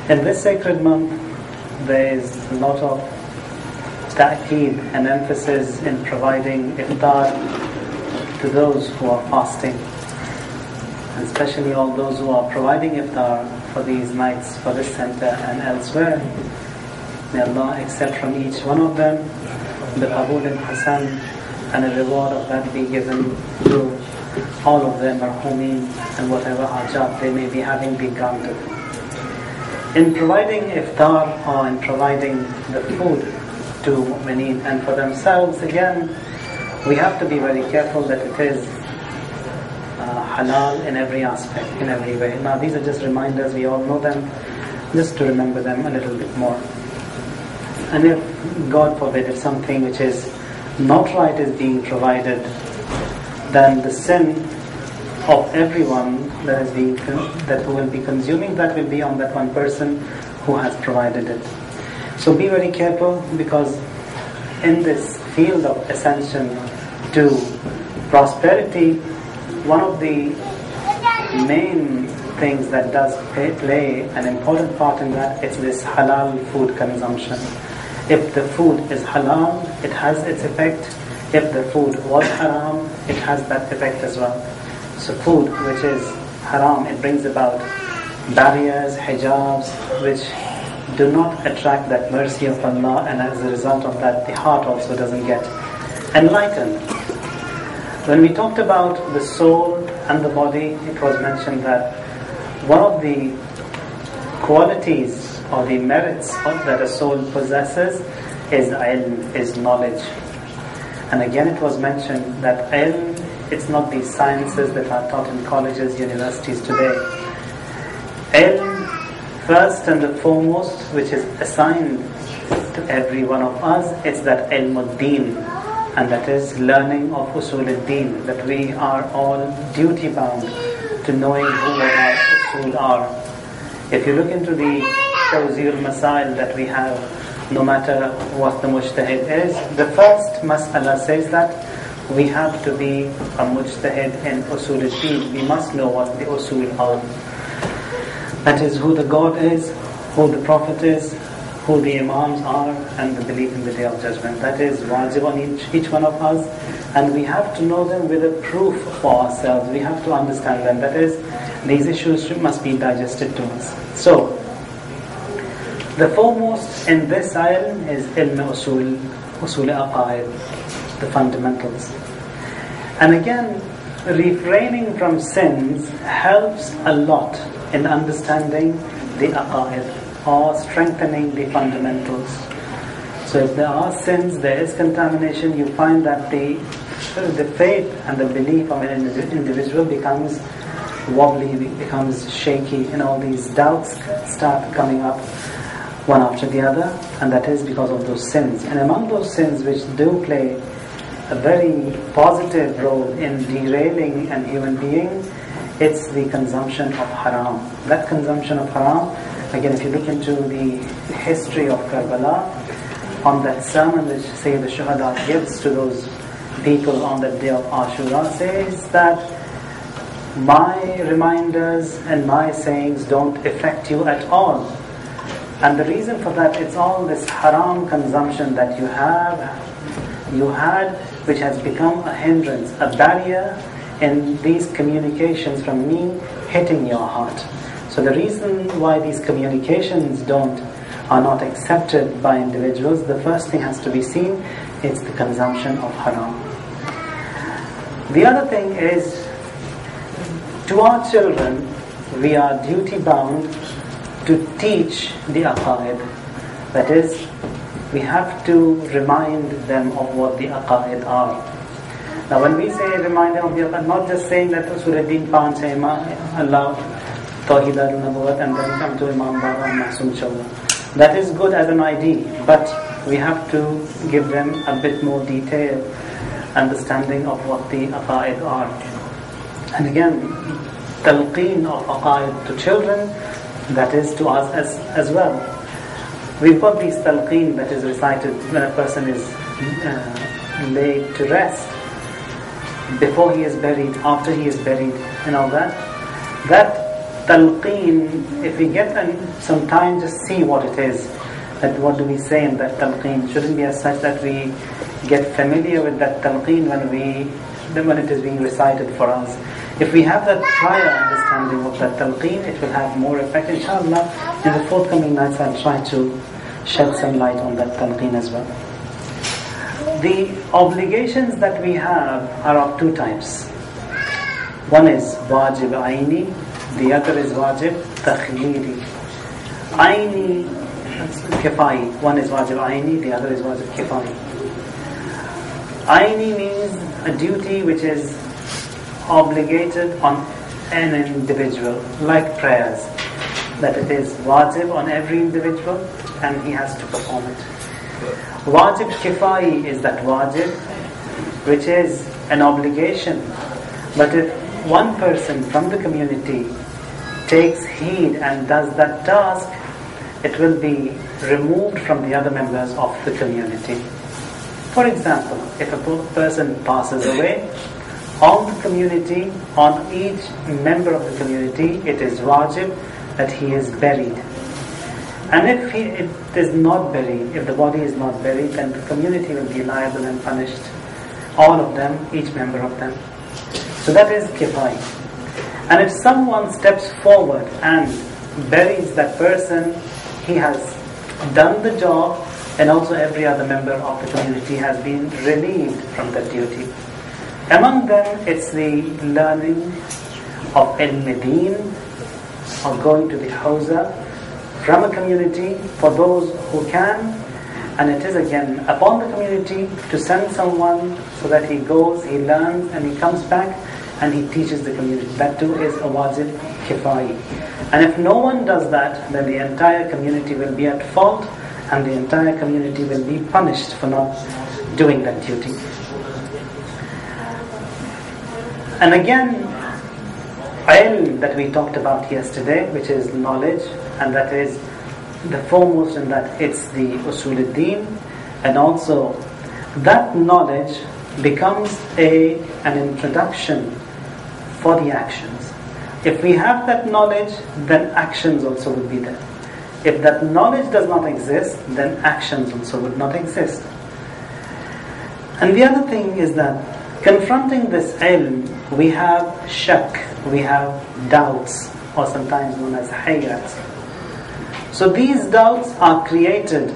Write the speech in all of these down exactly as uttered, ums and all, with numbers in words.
In this sacred month, there is a lot of ta'keed and emphasis in providing iftar to those who are fasting, and especially all those who are providing iftar for these nights, for this center and elsewhere. May Allah accept from each one of them the qabool and hasan, and a reward of that be given to all of them, marhumeen, and whatever hajat they may be having be granted. In providing iftar, or in providing the food to mu'mineen and for themselves, again, we have to be very careful that it is uh, halal in every aspect, in every way. Now these are just reminders, we all know them, just to remember them a little bit more. And if, God forbid, if something which is not right is being provided, then the sin of everyone that is being that who will be consuming that will be on that one person who has provided it. So be very careful, because in this field of ascension to prosperity, one of the main things that does play, play an important part in that is this halal food consumption. If the food is halal, it has its effect. If the food was haram, it has that effect as well. So food which is haram, it brings about barriers, hijabs, which do not attract that mercy of Allah, and as a result of that, the heart also doesn't get enlightened. When we talked about the soul and the body, it was mentioned that one of the qualities or the merits that a soul possesses is ilm, is knowledge. And again it was mentioned that ilm, it's not these sciences that are taught in colleges, universities today. Ilm, first and the foremost, which is assigned to every one of us, it's that ilm ad-deen, and that is learning of usul ad-deen, that we are all duty bound to knowing who our usul are. If you look into the Tawzir Masail that we have, no matter what the mujtahid is, the first mas'ala says that we have to be a mujtahid in usul al-deen. We must know what the usul are. That is who the God is, who the Prophet is, who the Imams are, and the belief in the Day of Judgment. That is wajib on each, each one of us, and we have to know them with a proof for ourselves. We have to understand them. That is, these issues must be digested to us. So, the foremost in this ilm is ilm usul, usul aqaid, the fundamentals. And again, refraining from sins helps a lot in understanding the aqaid, or strengthening the fundamentals. So if there are sins, there is contamination, you find that the, the faith and the belief of an individual becomes wobbly, becomes shaky, and all these doubts start coming up one after the other, and that is because of those sins. And among those sins which do play a very positive role in derailing a human being, it's the consumption of haram. That consumption of haram, again, if you look into the history of Karbala, on that sermon which Sayyid al-Shuhada gives to those people on the day of Ashura, says that my reminders and my sayings don't affect you at all. And the reason for that, it's all this haram consumption that you have, you had, which has become a hindrance, a barrier in these communications from me hitting your heart. So the reason why these communications don't, are not accepted by individuals, the first thing has to be seen, it's the consumption of haram. The other thing is, to our children, we are duty bound to teach the aqaid. That is, we have to remind them of what the aqaid are. Now when we say remind them of the aqaid, not just saying that Usul al-Din Pan say Allah, Tawheed al-Nabuwat, and then come to Imam Baba and Masum Chawla. That is good as an idea, but we have to give them a bit more detailed understanding of what the aqaid are. And again, talqeen of aqaid to children, that is to us as, as well. We've got these talqeen that is recited when a person is uh, laid to rest, before he is buried, after he is buried, and all that. That talqeen, if we get some time, just see what it is. That what do we say in that talqeen? Shouldn't be as such that we get familiar with that talqeen when we when it is being recited for us. If we have that prior understanding of that talqeen, it will have more effect. Inshallah, in the forthcoming nights I'll try to shed some light on that talqeen as well. The obligations that we have are of two types. One is wajib aini, the other is wajib takhliri. Aini, kifai. One is wajib aini, the other is wajib kifai. Aini means a duty which is obligated on an individual, like prayers, that it is wajib on every individual and he has to perform it. Wajib kifai is that wajib which is an obligation, but if one person from the community takes heed and does that task, it will be removed from the other members of the community. For example, if a person passes away, on the community, on each member of the community, it is wajib that he is buried. And if he it is not buried, if the body is not buried, then the community will be liable and punished. All of them, each member of them. So that is kifai. And if someone steps forward and buries that person, he has done the job, and also every other member of the community has been relieved from that duty. Among them, it's the learning of ilm-din, or going to the hawza from a community for those who can, and it is again upon the community to send someone so that he goes, he learns, and he comes back and he teaches the community. That too is a wajib kifai. And if no one does that, then the entire community will be at fault, and the entire community will be punished for not doing that duty. And again, ilm that we talked about yesterday, which is knowledge, and that is the foremost in that it's the usul ad-din, and also that knowledge becomes a an introduction for the actions. If we have that knowledge, then actions also will be there. If that knowledge does not exist, then actions also would not exist. And the other thing is that confronting this ilm, we have shak, we have doubts, or sometimes known as hayat. So these doubts are created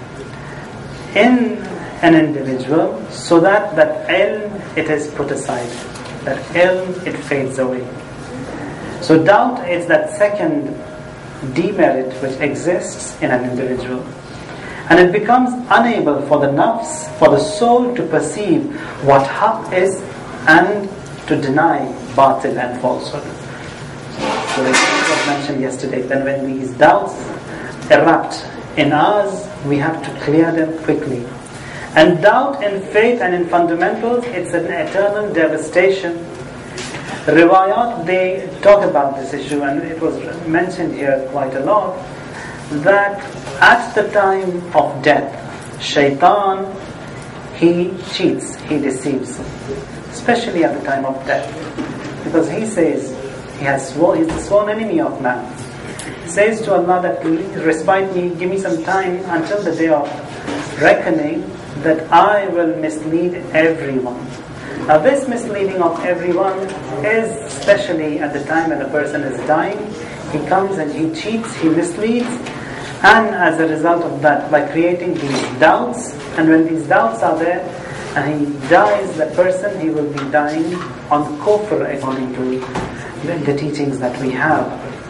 in an individual so that that ilm, it is put aside. That ilm, it fades away. So doubt is that second demerit which exists in an individual. And it becomes unable for the nafs, for the soul to perceive what haqq is and to deny batil and falsehood. So it was mentioned yesterday that when these doubts erupt in us, we have to clear them quickly. And doubt in faith and in fundamentals, it's an eternal devastation. Riwayat, they talk about this issue, and it was mentioned here quite a lot, that at the time of death, shaitan, he cheats, he deceives, especially at the time of death, because he says, he has sworn, he's the sworn enemy of man. He says to Allah that, respite me, give me some time until the day of reckoning, that I will mislead everyone. Now this misleading of everyone is especially at the time when a person is dying. He comes and he cheats, he misleads, and as a result of that, by creating these doubts, and when these doubts are there, and he dies, that person, he will be dying on kufr according to the, the teachings that we have.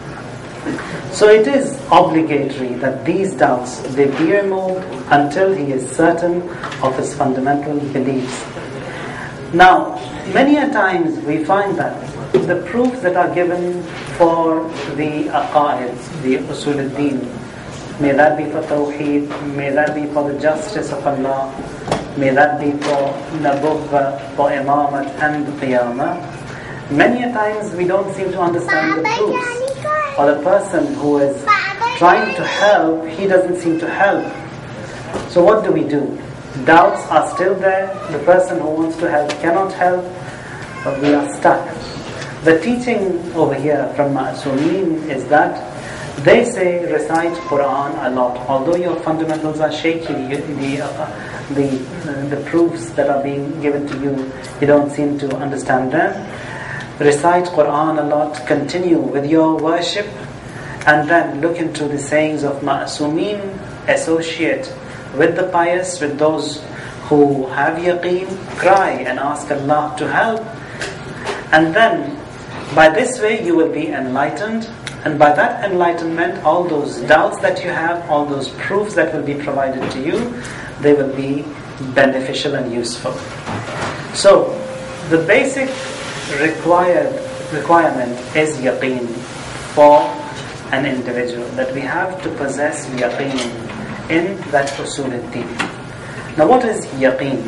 So it is obligatory that these doubts, they be removed until he is certain of his fundamental beliefs. Now, many a times we find that the proofs that are given for the aqa'id, the usul ad-din, may that be for tawheed, may that be for the justice of Allah, may that be for nabuwwah, for imamat and qiyamah, many a times we don't seem to understand the proofs. Or the person who is trying to help, he doesn't seem to help. So what do we do? Doubts are still there. The person who wants to help cannot help, but we are stuck. the teaching over here from Ma'asumeen is that they say recite Quran a lot. Although your fundamentals are shaky, the, uh, the, uh, the proofs that are being given to you, you don't seem to understand them. Recite Quran a lot, continue with your worship, and then look into the sayings of Ma'asumeen, associate with the pious, with those who have yaqeen, cry and ask Allah to help. And then, by this way you will be enlightened, and by that enlightenment, all those doubts that you have, all those proofs that will be provided to you, they will be beneficial and useful. So, the basic required requirement is yaqeen for an individual, that we have to possess yaqeen in that usul al-din. Now what is yaqeen?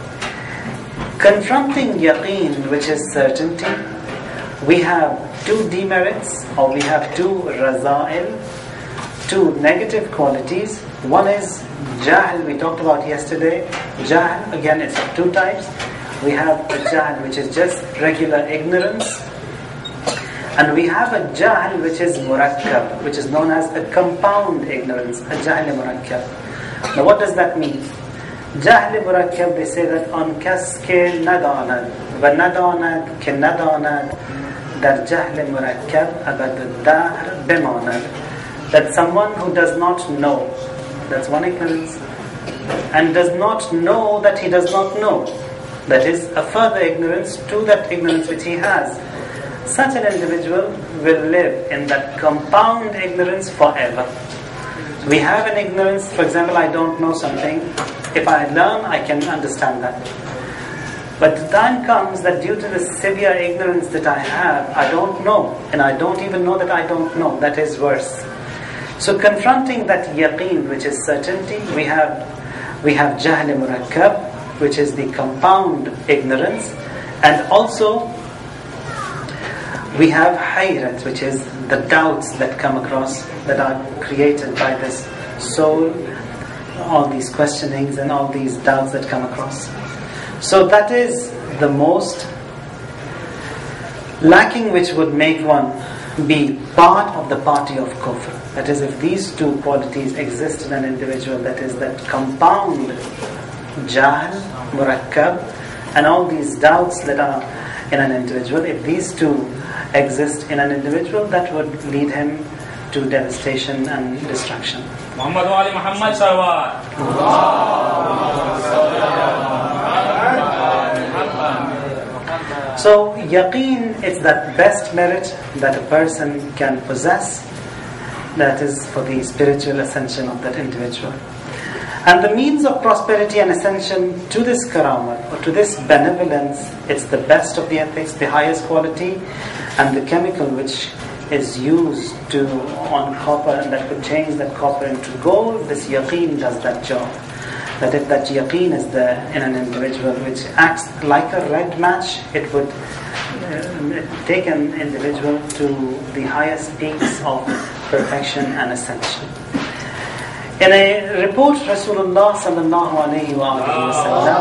Confronting yaqeen, which is certainty, we have two demerits, or we have two raza'il, two negative qualities. One is jahl, we talked about yesterday. Jahl, again, it's of two types. We have a jahl which is just regular ignorance, and we have a jahl which is murakkab, which is known as a compound ignorance, a jahl murakkab. Now what does that mean? Jahl murakkab, they say that on kas ke nadanad, wa nadanad ke nadanad, dar jahl murakkab abad dahr bimanad. That someone who does not know, that's one ignorance, and does not know that he does not know. That is a further ignorance to that ignorance which he has. Such an individual will live in that compound ignorance forever. We have an ignorance, for example, I don't know something. If I learn, I can understand that. But the time comes that due to the severe ignorance that I have, I don't know. And I don't even know that I don't know. That is worse. So confronting that yaqeen, which is certainty, we have we have jahl murakkab, which is the compound ignorance, and also we have hayrat, which is the doubts that come across, that are created by this soul, all these questionings and all these doubts that come across. So that is the most lacking, which would make one be part of the party of kufr. That is, if these two qualities exist in an individual, that is that compound jahl, murakkab, and all these doubts that are in an individual, if these two exist in an individual, that would lead him to devastation and destruction. Muhammad wa ali Muhammad salawat. So yaqeen is that best merit that a person can possess, that is for the spiritual ascension of that individual. And the means of prosperity and ascension to this karamat, or to this benevolence, it's the best of the ethics, the highest quality, and the chemical which is used to on copper, and that could change that copper into gold. This yaqeen does that job. That if that yaqeen is there in an individual, which acts like a red match, it would uh, take an individual to the highest peaks of perfection and ascension. In a report, Rasulullah sallallahu alayhi wa sallam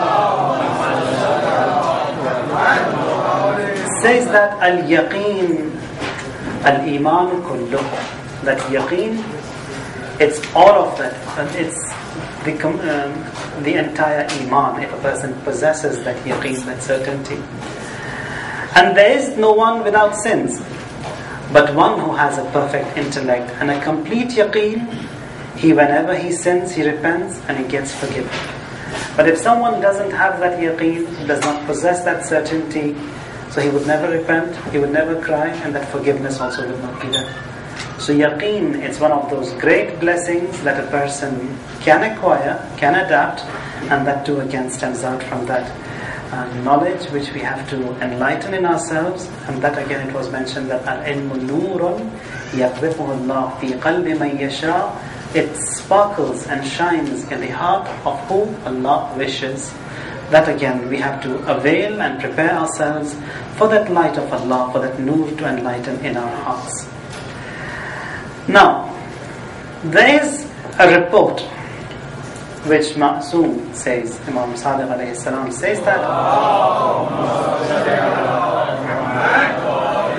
says that al-yaqeen al-iman kulluh, that yaqeen, it's all of that, it's the um, the entire iman, if a person possesses that yaqeen, that certainty. And there is no one without sins, but one who has a perfect intellect and a complete yaqeen. He, whenever he sins, he repents and he gets forgiven. But if someone doesn't have that yaqeen, does not possess that certainty, so he would never repent, he would never cry, and that forgiveness also would not be there. So yaqeen, it's one of those great blessings that a person can acquire, can adapt, and that too again stems out from that uh, knowledge which we have to enlighten in ourselves. And that again, it was mentioned that al-ilmu nurun yaqdhifuhu Allah fi qalbi man yasha. It sparkles and shines in the heart of who Allah wishes. That again, we have to avail and prepare ourselves for that light of Allah, for that nur to enlighten in our hearts. Now, there is a report which Ma'soom says, Imam Sadiq alayhi salam says that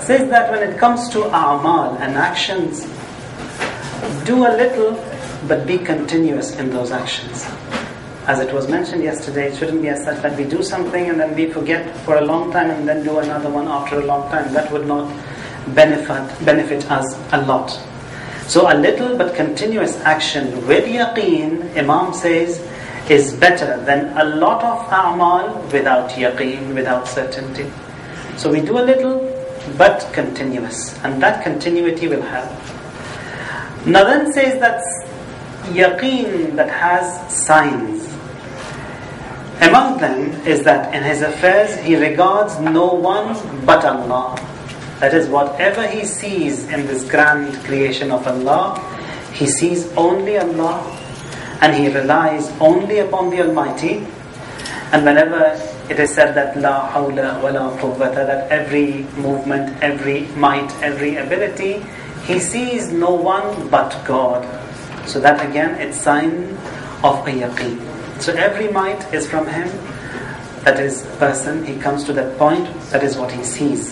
says that when it comes to a'mal and actions, do a little but be continuous in those actions. As it was mentioned yesterday, it shouldn't be as such that we do something and then we forget for a long time and then do another one after a long time. That would not benefit benefit us a lot. So a little but continuous action with yaqeen, Imam says, is better than a lot of a'mal without yaqeen, without certainty. So we do a little but continuous, and that continuity will help. Now then says that yaqeen that has signs. Among them is that in his affairs he regards no one but Allah. That is, whatever he sees in this grand creation of Allah, he sees only Allah, and he relies only upon the Almighty. And whenever it is said that la hawla wa la quwwata, that every movement, every might, every ability, he sees no one but God. So that again, it's sign of a yaqeen. So every might is from him. That is person, he comes to that point, that is what he sees.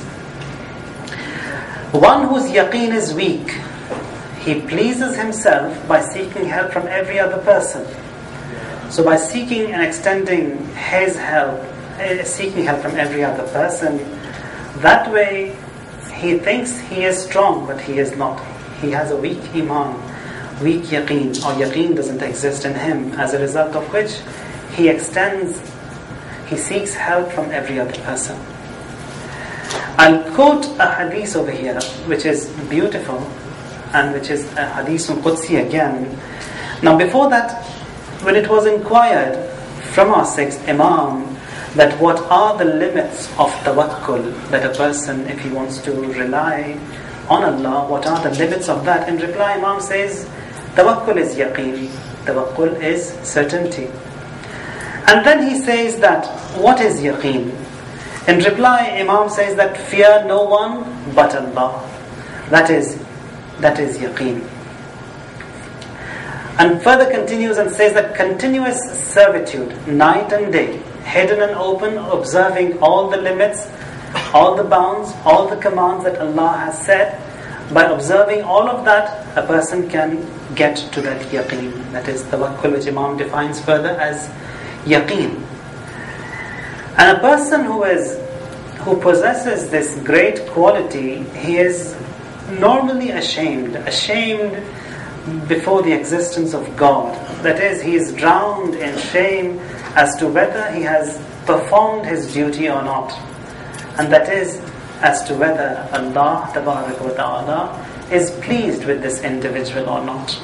One whose yaqeen is weak, he pleases himself by seeking help from every other person. So by seeking and extending his help, seeking help from every other person, that way he thinks he is strong, but he is not. He has a weak iman, weak yaqeen, or yaqeen doesn't exist in him, as a result of which he extends, he seeks help from every other person. I'll quote a hadith over here, which is beautiful, and which is a hadith Qudsi again. Now before that, when it was inquired from our sixth Imam, that what are the limits of tawakkul, that a person, if he wants to rely on Allah, what are the limits of that? In reply, Imam says, tawakkul is yaqeen, tawakkul is certainty. And then he says that, what is yaqeen? In reply, Imam says that fear no one but Allah. That is, that is yaqeen. And further continues and says that continuous servitude, night and day, hidden and open, observing all the limits, all the bounds, all the commands that Allah has set. By observing all of that, a person can get to that yaqeen. That is tawakkul, which Imam defines further as yaqeen. And a person who is who possesses this great quality, he is normally ashamed, ashamed before the existence of God. That is, he is drowned in shame as to whether he has performed his duty or not. And that is as to whether Allah Tabarak wa Ta'ala is pleased with this individual or not.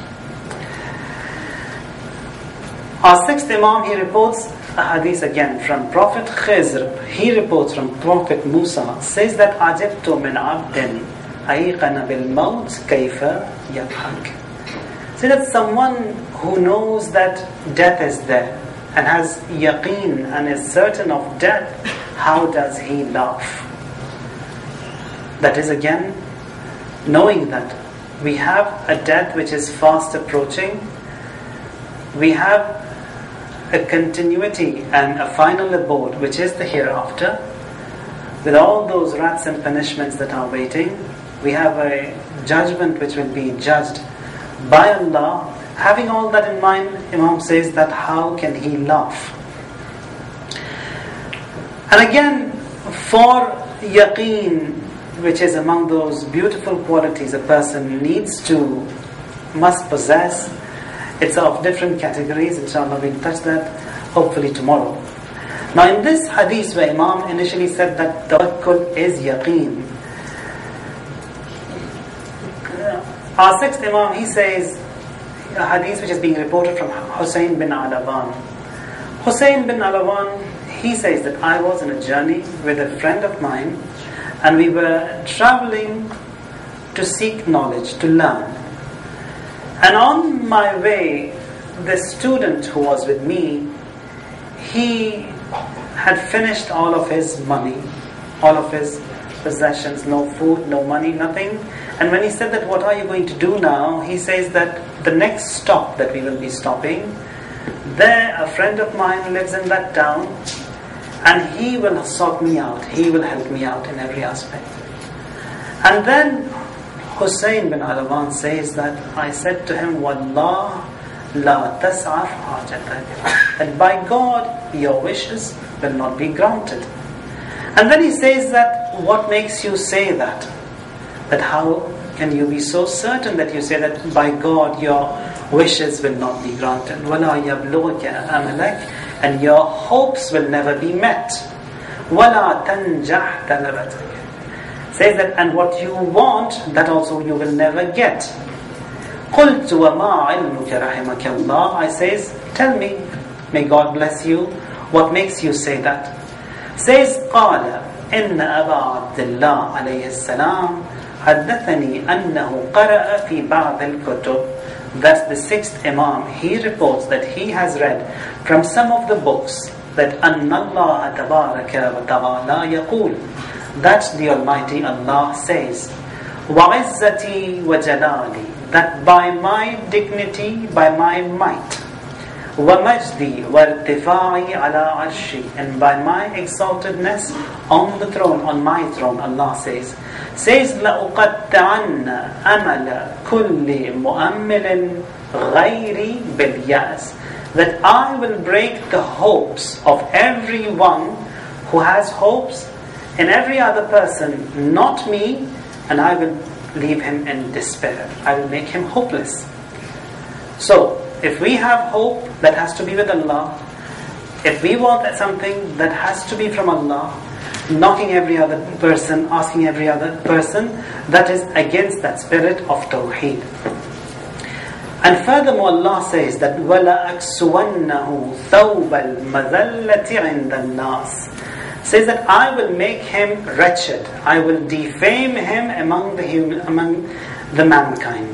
Our sixth Imam, he reports a hadith again from Prophet Khizr. He reports from Prophet Musa, says that Ajibtu min abdin ayqana bil maut kayfa yadhak. So that someone who knows that death is there and has yaqeen and is certain of death, how does he laugh? That is again, knowing that we have a death which is fast approaching, we have a continuity and a final abode which is the hereafter, with all those wraths and punishments that are waiting. We have a judgment which will be judged by Allah. Having all that in mind, Imam says that how can he laugh? And again, for yaqeen, which is among those beautiful qualities a person needs to, must possess, it's of different categories. Inshallah, we'll touch that hopefully tomorrow. Now in this hadith where Imam initially said that tawakkul is yaqeen, our sixth Imam, he says a hadith which is being reported from Hussein bin Alawan. Hussein bin Alawan, he says that I was on a journey with a friend of mine, and we were traveling to seek knowledge, to learn. And on my way, the student who was with me, he had finished all of his money, all of his possessions, no food, no money, nothing. And when he said that, what are you going to do now? He says that the next stop that we will be stopping, there a friend of mine lives in that town, and he will sort me out, he will help me out in every aspect. And then Hussein bin Alawan says that I said to him, Wallah la tas'af hajatak, that by God your wishes will not be granted. And then he says that what makes you say that? That how can you be so certain that you say that by God your wishes will not be granted? وَلَا يَبْلُغَكَ أَمَلَكَ, and your hopes will never be met. وَلَا تَنْجَحْ طَلَبَتَكَ, says that, and what you want, that also you will never get. قُلْتُ وَمَا عِلْمُكَ رَحِمَكَ اللَّهِ, I says, tell me, may God bless you, what makes you say that? Says, قَالَ إِنَّ أَبَا عَبْدِ اللَّهِ عَلَيْهِ السَّلَامِ حَدَّثَنِي أَنَّهُ قَرَأَ فِي بَعْضِ الْكُتُبِ, that's the sixth Imam, he reports that he has read from some of the books that أَنَّ اللَّهَ تَبَارَكَ وَتَعَالَى يَقُولُ, that the Almighty Allah says, وَعِزَّتِي وَجَلَالِي, that by my dignity, by my might, وَمَجْدِي وَارْتِفَاعِي عَلَىٰ عَرْشِي, and by my exaltedness on the throne, on my throne, Allah says, says لَأُقَطِّعَنَّ أَمَلَ كُلِّ مُؤَمِّلٍ غَيْرِي بِالْيَأْسِ, that I will break the hopes of everyone who has hopes in every other person, not me, and I will leave him in despair. I will make him hopeless. So, if we have hope, that has to be with Allah. If we want something, that has to be from Allah. Knocking every other person, asking every other person, that is against that spirit of Tawheed. And furthermore, Allah says that وَلَا أَكْسُوَنَّهُ ثَوْبَ الْمَذَلَّةِ عِنْدَ النَّاسِ, says that I will make him wretched, I will defame him among the human, among the mankind.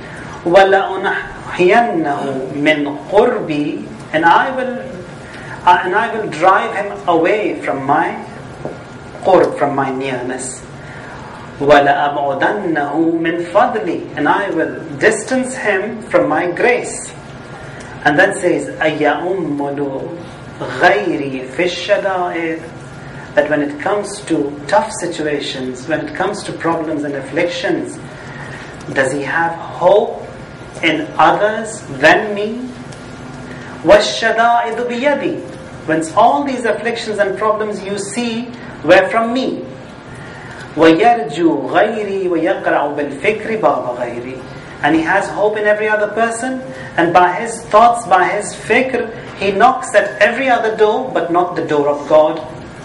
وَلَا أُنَحْيَنَّهُ مِنْ قُرْبِي, and I will uh, and I will drive him away from my qurb, from my nearness. وَلَأَبْعُدَنَّهُ مِنْ فَضْلِي, and I will distance him from my grace. And then says أَيَأُمُّلُ غَيْرِي فِي الشَّدَائِدِ, that when it comes to tough situations, when it comes to problems and afflictions, does he have hope in others than me? وَالشَّدَائِدُ بِيَدِي, when all these afflictions and problems you see were from me. وَيَرْجُو غَيْرِي وَيَقْرَعُ بِالْفِكْرِ بَابَ غَيْرِي, and he has hope in every other person, and by his thoughts, by his fikr, he knocks at every other door, but not the door of God.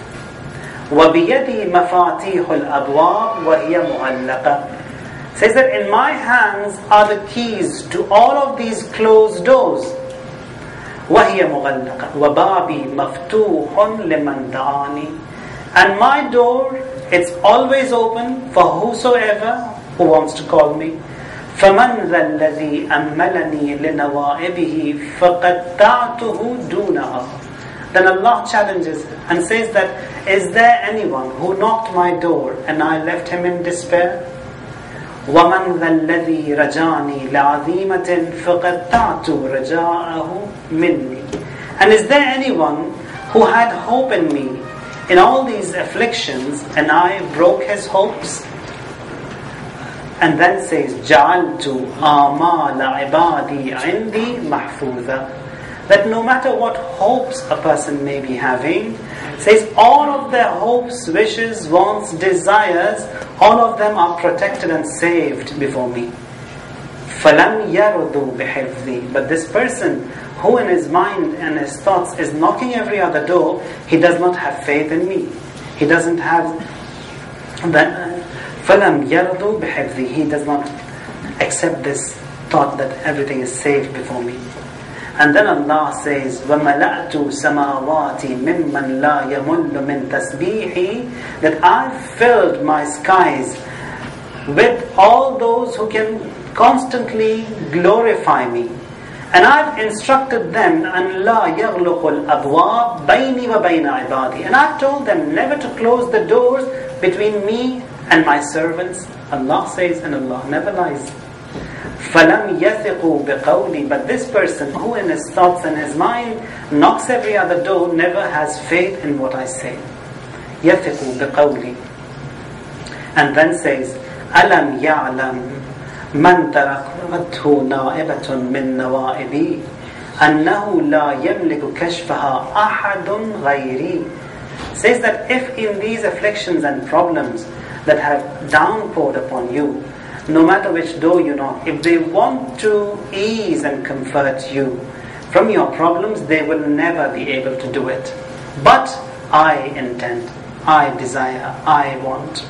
وَبِيَدِي مَفَاتِيحُ الْأَبْوَابِ وَهِيَ مُعَلَّقَةٌ, says that in my hands are the keys to all of these closed doors. وَهِيَ مُغَلَّقَةٌ وَبَابِي مَفْتُوحٌ لِمَنْ دَعَانِي, and my door, it's always open for whosoever who wants to call me. فَمَنْ ذَا الَّذِي أَمَّلَنِي لِنَوَائِبِهِ فَقَدَّعْتُهُ دُونَهَا, then Allah challenges and says that, is there anyone who knocked my door and I left him in despair? وَمَنْ ذَا الَّذِي رَجَانِي لَعَظِيمَةٍ فَقَدَّعْتُ رَجَاءَهُ مِنِّي, and is there anyone who had hope in me in all these afflictions and I broke his hopes? And then says جَعَلْتُ آمَالَ عِبَادِي عِنْدِي مَحْفُوظًا, that no matter what hopes a person may be having, says all of their hopes, wishes, wants, desires, all of them are protected and saved before me. فَلَمْ يَرُضُوا بِحِفْظِي, but this person who in his mind and his thoughts is knocking every other door, he does not have faith in me. He doesn't have that. فَلَمْ يَرْضُوا بِحِفْظِي, he does not accept this thought that everything is saved before me. And then Allah says, وَمَلَأْتُ سَمَاوَاتِي مِمَّنْ لَا يَمُلُّ مِنْ تَسْبِيحِي, that I've filled my skies with all those who can constantly glorify me. And I've instructed them, أَنْ لَا يَغْلُقُ الْأَبْوَابِ بَيْنِي وَبَيْنَ عِبَادِي, and I've told them never to close the doors between me and my servants. Allah says, and Allah never lies. فَلَمْ يَثِقُوا بِقَوْلِي, but this person who in his thoughts and his mind knocks every other door, never has faith in what I say. يَثِقُوا بِقَوْلِي. And then says, أَلَمْ يَعْلَمْ مَنْ تَرَكَتْهُ نَائِبَةٌ مِّن نَوَائِبِي أَنَّهُ لَا يَمْلِكُ كَشْفَهَا أَحَدٌ غَيْرِي. Says that if in these afflictions and problems that have downpoured upon you, no matter which door you knock, if they want to ease and comfort you from your problems, they will never be able to do it. But I intend, I desire, I want.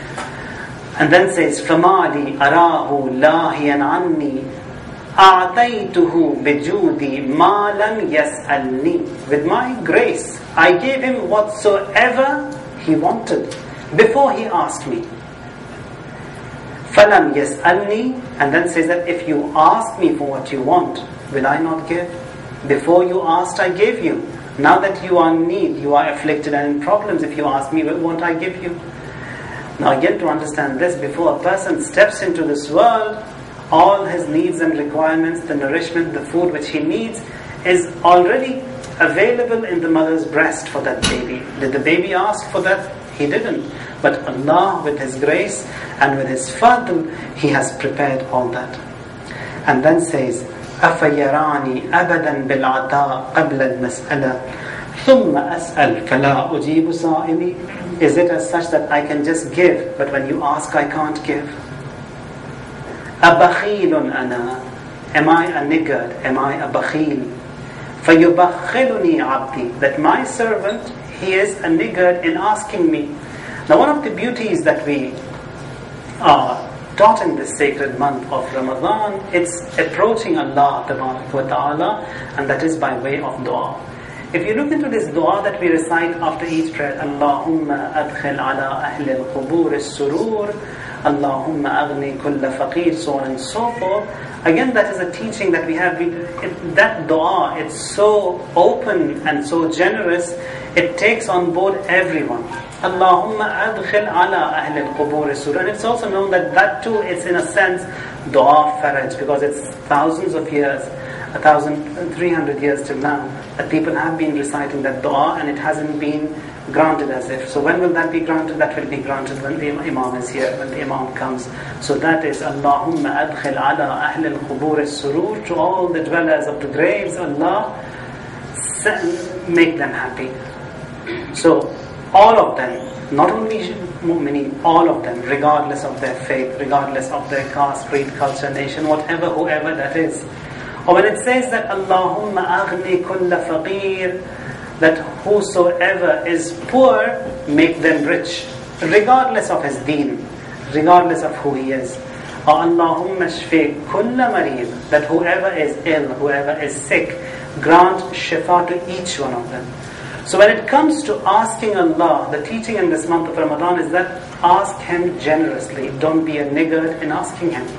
And then says, فَمَا لِي أَرَاهُ لَاهِيًا عَنِّي أَعْطَيْتُهُ بِجُودِي مَا لَمْ يَسْأَلْنِي. With my grace, I gave him whatsoever he wanted before he asked me. فَلَمْ يَسْأَلْنِي. And then says that if you ask me for what you want, will I not give? Before you asked, I gave you. Now that you are in need, you are afflicted and in problems, if you ask me, well, won't I give you? Now again, to understand this, before a person steps into this world, all his needs and requirements, the nourishment, the food which he needs, is already available in the mother's breast for that baby. Did the baby ask for that? He didn't. But Allah, with His grace and with His fadl, He has prepared all that. And then says, أَفَيَرَانِي أَبَدًا بِالْعَطَاءِ قَبْلَ الْمَسْأَلَةِ ثُمَّ أَسْأَلْ فَلَا أُجِيبُ سَائِلِي. Is it as such that I can just give, but when you ask I can't give? أَبَخِيلٌ أَنَا. Am I a niggard? Am I a bakhil? فَيُبَخِّلُنِي عَبْدِي. That my servant, he is a niggard in asking me. Now one of the beauties that we are taught in this sacred month of Ramadan, it's approaching Allah Ta'ala, and that is by way of dua. If you look into this dua that we recite after each prayer, Allahumma adkhil ala ahli al-qubur as-surur, Allahumma aghni kulla faqir, so on and so forth. Again, that is a teaching that we have. We, it, that dua, it's so open and so generous, it takes on board everyone. Allahumma adkhil ala ahli al-qubur as-surur. And it's also known that that too is in a sense dua faraj, because it's thousands of years, a thousand, three hundred years till now, that people have been reciting that dua and it hasn't been granted as if. So when will that be granted? That will be granted when the Imam is here, when the Imam comes. So that is Allahumma adkhil ala ahli al-qubur as-surur. To all the dwellers of the graves, Allah, make them happy. So all of them, not only mu'mineen, all of them, regardless of their faith, regardless of their caste, creed, culture, nation, whatever, whoever that is. Or when it says that Allahumma aghni kulla faqir, that whosoever is poor, make them rich, regardless of his deen, regardless of who he is. Or Allahumma shfi kulla mareed, that whoever is ill, whoever is sick, grant shifa to each one of them. So when it comes to asking Allah, the teaching in this month of Ramadan is that ask Him generously. Don't be a niggard in asking Him.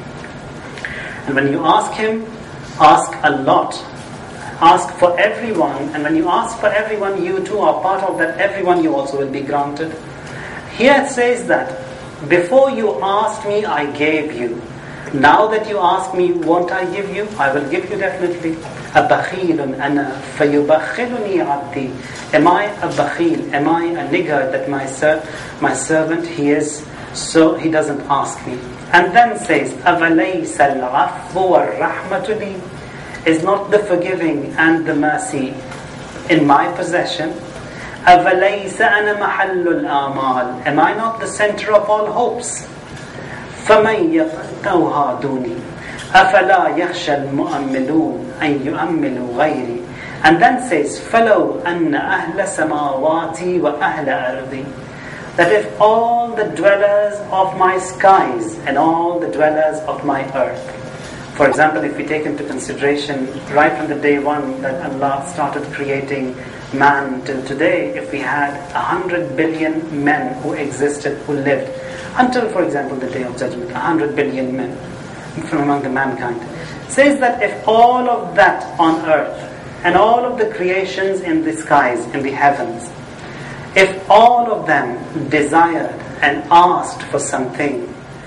And when you ask Him, ask a lot. Ask for everyone, and when you ask for everyone, you too are part of that everyone, you also will be granted. Here it says that, before you asked me, I gave you. Now that you ask me, won't I give you? I will give you definitely. أَبَخِيلٌ أَنَا فَيُبَخِّلُنِي عَبْدِي. Am I a bakhil? Am I a niggard that my ser- my servant, he is, so he doesn't ask me? And then says, أَفَلَيْسَ الْعَفْوُ وَالرَّحْمَةُ لِي. Is not the forgiving and the mercy in my possession? أَفَلَيْسَ أَنَا مَحَلُّ الْآمَالِ. Am I not the center of all hopes? فَمَنْ يَقْتَوْهَا دُونِي أَفَلَا يَخْشَى الْمُؤَمِّلُونَ أَنْ يُؤَمِّلُوا غَيْرِي. And then says, فَلَوْ أَنَّ أَهْلَ سَمَاوَاتِي وَأَهْلَ أَرْضِي. That if all the dwellers of my skies and all the dwellers of my earth, for example, if we take into consideration right from the day one that Allah started creating man till today, if we had a hundred billion men who existed, who lived, until, for example, the day of judgment, a hundred billion men from among the mankind, says that if all of that on earth and all of the creations in the skies, in the heavens, if all of them desired and asked for something,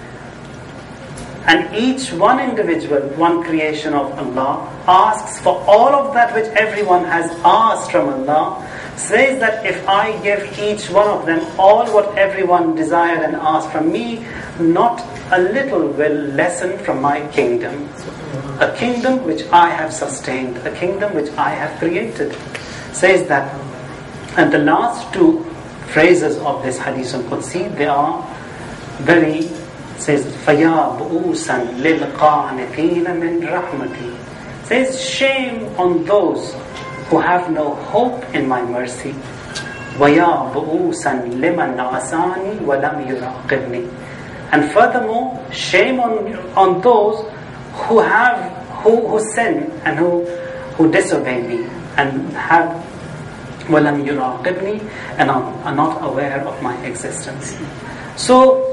and each one individual, one creation of Allah, asks for all of that which everyone has asked from Allah, says that if I give each one of them all what everyone desired and asked from me, not a little will lessen from my kingdom, a kingdom which I have sustained, a kingdom which I have created. Says that, and the last two phrases of this Hadith al-Qudsi, they are very, says, فَيَا بُؤُوسًا لِلْقَانِقِينَ مِنْ رَحْمَتِي. Says, shame on those who have no hope in my mercy. وَيَا بُؤُوسًا لِمَنْ عَسَانِي وَلَمْ يُرَاقِبْنِي. And furthermore, shame on on those who have who, who sin and who who disobey me and have وَلَمْ يُرَاقِبْنِي and are, are not aware of my existence. So,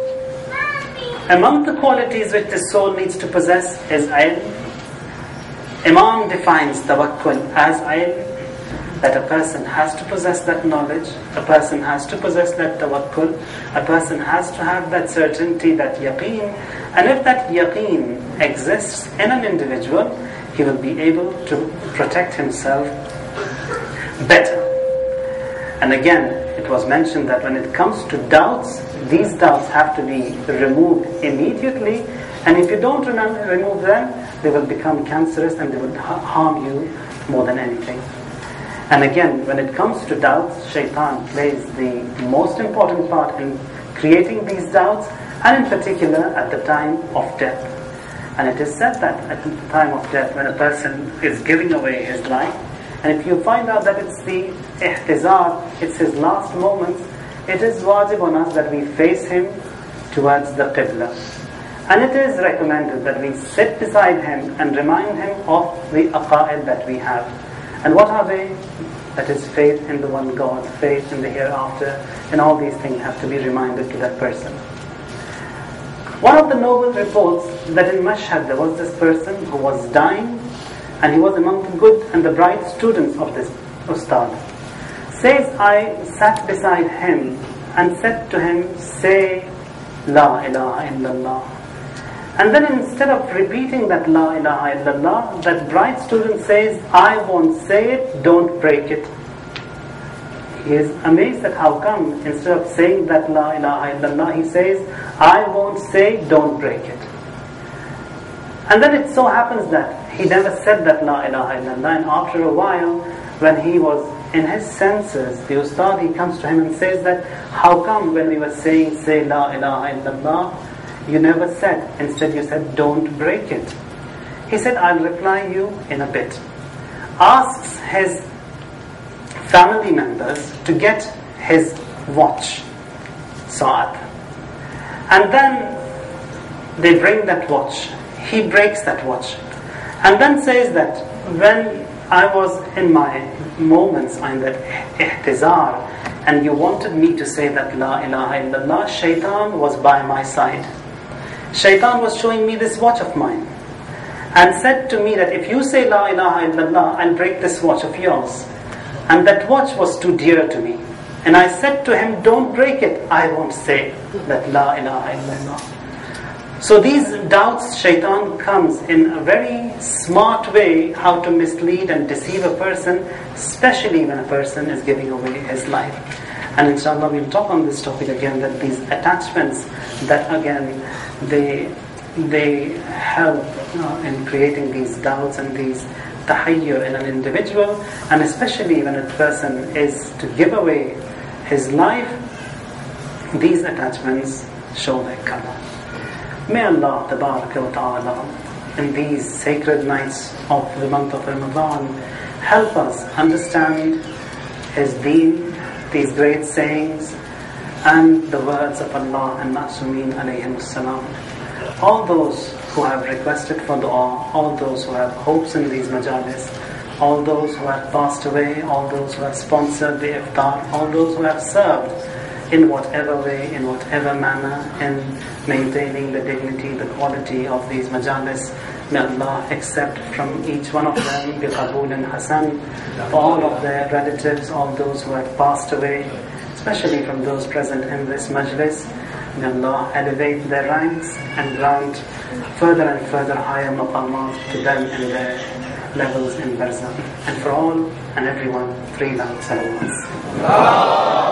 among the qualities which the soul needs to possess is ilm. Imam defines tawakkul as ilm, that a person has to possess that knowledge, a person has to possess that tawakkul, a person has to have that certainty, that yaqeen, and if that yaqeen exists in an individual, he will be able to protect himself better. And again, it was mentioned that when it comes to doubts, these doubts have to be removed immediately, and if you don't remove them, they will become cancerous and they will harm you more than anything. And again, when it comes to doubts, shaitan plays the most important part in creating these doubts, and in particular at the time of death. And it is said that at the time of death, when a person is giving away his life, and if you find out that it's the ihtizar, it's his last moments, it is wajib on us that we face him towards the qibla. And it is recommended that we sit beside him and remind him of the aqa'id that we have. And what are they? That is faith in the one God, faith in the hereafter, and all these things have to be reminded to that person. One of the noble reports that in Mashhad there was this person who was dying, and he was among the good and the bright students of this ustad. Says, I sat beside him and said to him, say La ilaha illallah. And then instead of repeating that La ilaha illallah, that bright student says, I won't say it, don't break it. He is amazed at how come instead of saying that La ilaha illallah, he says, I won't say, don't break it. And then it so happens that he never said that La ilaha illallah, and after a while, when he was in his senses, the ustad, he comes to him and says that, how come when we were saying, say La ilaha illallah, you never said, instead you said, don't break it. He said, I'll reply you in a bit. Asks his family members to get his watch, Sa'ad. And then they bring that watch. He breaks that watch. And then says that, when I was in my moments in that ihtizar, and you wanted me to say that La ilaha illallah, shaitan was by my side. Shaitan was showing me this watch of mine and said to me that if you say La ilaha illallah, I'll break this watch of yours. And that watch was too dear to me. And I said to him, don't break it, I won't say that La ilaha illallah. So these doubts, shaitan comes in a very smart way how to mislead and deceive a person, especially when a person is giving away his life. And inshallah we'll talk on this topic again, that these attachments that again they they help uh, in creating these doubts and these tahayyur in an individual, and especially when a person is to give away his life, these attachments show their color. May Allah tabaraka wa ta'ala in these sacred nights of the month of Ramadan help us understand His deen, these great sayings, and the words of Allah and Ma'sumin alayhimus salam. All those who have requested for dua, all those who have hopes in these majalis, all those who have passed away, all those who have sponsored the iftar, all those who have served in whatever way, in whatever manner, in maintaining the dignity, the quality of these majalis. May Allah accept from each one of them biqabul and hasan, for all of their relatives, all those who have passed away, especially from those present in this majlis. May Allah elevate their ranks and grant further and further higher maqamat to them in their levels in barzakh. And for all and everyone, three loud salawats.